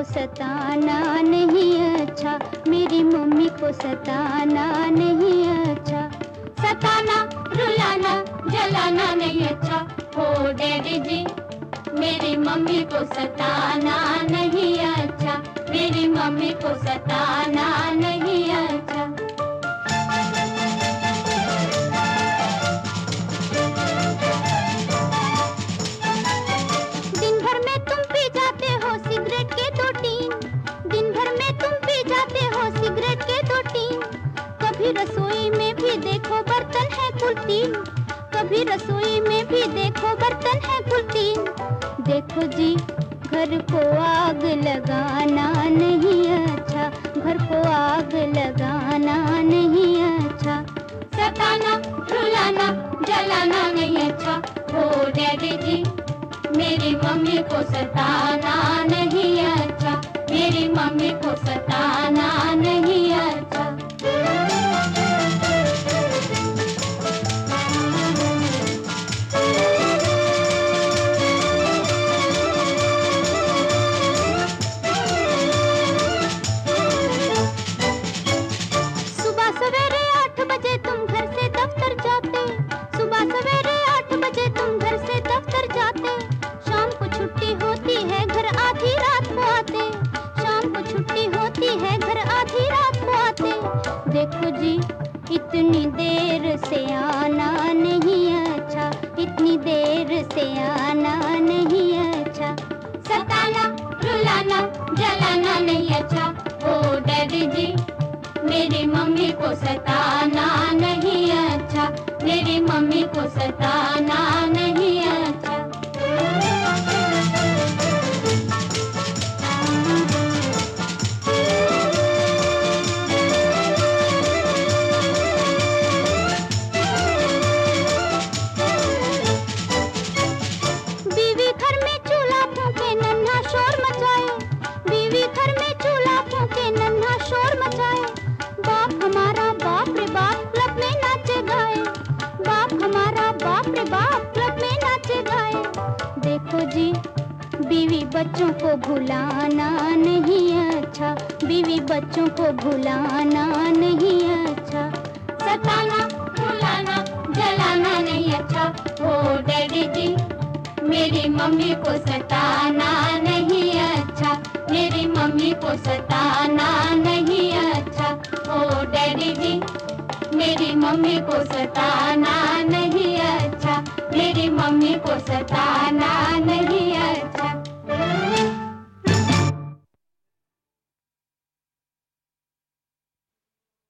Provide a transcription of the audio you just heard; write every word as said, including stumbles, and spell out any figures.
सताना नहीं अच्छा, मेरी मम्मी को सताना नहीं अच्छा। सताना, रुलाना, जलाना नहीं अच्छा। हो डैडी जी, मेरी मम्मी को सताना नहीं अच्छा, मेरी मम्मी को सताना नहीं अच्छा। दिन भर में तुम पी जाते हो सिगरेट के दो टीन, दिन भर में तुम पी जाते हो सिगरेट के दो टीन। कभी रसोई में भी देखो बर्तन है कुल तीन, कभी रसोई में भी देखो बर्तन है कुल तीन। देखो जी, घर को आग लगाना नहीं अच्छा, घर को आग लगाना नहीं अच्छा। सताना, रुलाना, जलाना नहीं अच्छा। हो डैडी जी, मेरी मम्मी को सताना नहीं अच्छा, मेरी मम्मी को सताना नहीं अच्छा। सुबह सवेरे आठ बजे तुम घर से दफ्तर जाते, सुबह सवेरे आठ बजे तुम घर से दफ्तर जाते। शाम को छुट्टी होती है घर आधी रात को आते, शाम को छुट्टी होती है घर आधी रात को आते। देखो जी, इतनी देर से आना नहीं अच्छा, इतनी देर से आना नहीं अच्छा। सताना, रुलाना, जलाना नहीं अच्छा। ओ डैडी जी, मेरी मम्मी को सताना नहीं अच्छा, मेरी मम्मी को सताना नहीं अच्छा। बीवी घर में चूल्हा फूंके नन्हा शोर मचाए, बीवी घर में चूल्हा फूंके नन्हा शोर मचाए। बाप हमारा बाप रे बाप क्लब में नाचे गाए, बाप हमारा बाप रे बाप क्लब में नाचे गाए। देखो जी, बीवी बच्चों को भुलाना नहीं अच्छा, बीवी बच्चों को भुलाना नहीं अच्छा। सताना, रुलाना, जलाना नहीं अच्छा। ओ डैडी जी, मेरी मम्मी को सताना नहीं अच्छा, मेरी मम्मी को सताना नहीं अच्छा। ओ डैडी जी, मेरी मम्मी को सताना नहीं अच्छा, मेरी मम्मी को सताना नहीं